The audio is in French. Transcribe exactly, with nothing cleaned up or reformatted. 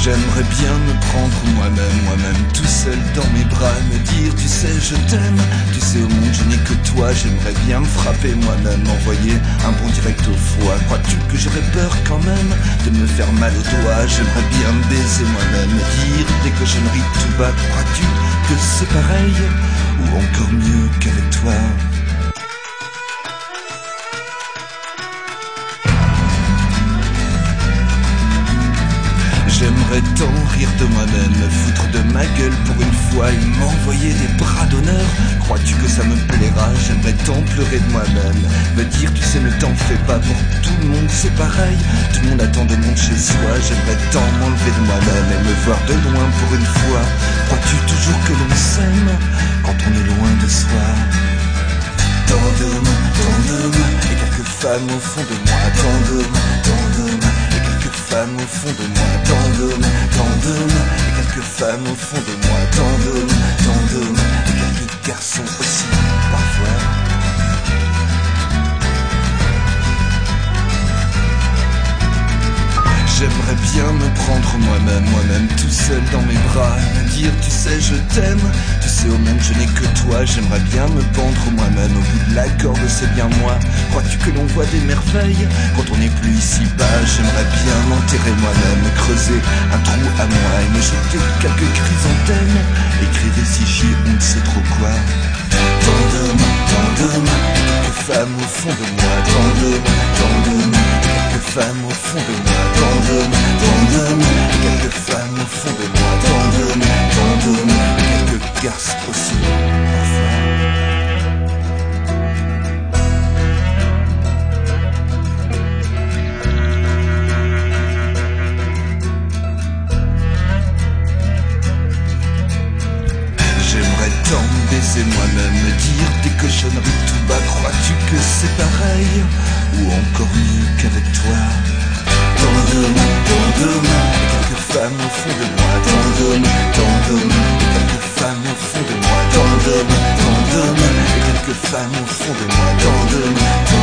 J'aimerais bien me prendre moi-même, moi-même tout seul dans mes bras, me dire tu sais je t'aime, tu sais au monde je n'ai que toi. J'aimerais bien me frapper moi-même, envoyer un bon direct au foie. Crois-tu que j'aurais peur quand même de me faire mal au doigt? J'aimerais bien me baiser moi-même, me dire des cochonneries tout bas. Crois-tu que c'est pareil ou encore mieux qu'avec toi? J'aimerais tant rire de moi-même, me foutre de ma gueule pour une fois et m'envoyer des bras d'honneur. Crois-tu que ça me plaira? J'aimerais tant pleurer de moi-même, me dire tu sais ne t'en fais pas, pour tout le monde c'est pareil, tout le monde attend de monde chez soi. J'aimerais tant m'enlever de moi-même et me voir de loin pour une fois. Crois-tu toujours que l'on s'aime quand on est loin de soi? Tant d'hommes, tant d'hommes et quelques femmes au fond de moi. Tant d'hommes, tant d'hommes et quelques femmes au fond de moi. Tant d'hommes, tant d'hommes et quelques femmes au fond de moi. Tant d'hommes, tant d'hommes et quelques garçons aussi parfois. J'aimerais bien me prendre moi-même, moi-même tout seul dans mes bras, me dire tu sais je t'aime, tu sais au monde je n'ai que toi. J'aimerais bien me pendre moi-même, au bout de la corde c'est bien moi. Crois-tu que l'on voit des merveilles quand on n'est plus ici-bas? J'aimerais bien m'enterrer moi-même, me creuser un trou à moi et me jeter quelques chrysanthèmes, écrire des sigils on ne sait trop quoi. Tant d'hommes, tant d'hommes, quelques femmes au fond de moi. Tant d'hommes, tant d'hommes, quelques femmes au fond de moi. Tant d'hommes, tant d'hommes, quelques femmes au fond de moi. Tant d'hommes, tant d'hommes, quelques garçons aussi parfois. J'aimerais tant me baiser moi-même, me dire des cochonneries tout bas. Crois-tu que c'est pareil ou encore mieux qu'avec toi? Tant d'hommes, tant d'hommes et quelques femmes au fond de moi. Tant d'hommes, tant d'hommes et quelques femmes au fond de moi. Tant d'hommes, tant d'hommes et quelques femmes au fond de moi. Tant d'hommes, tant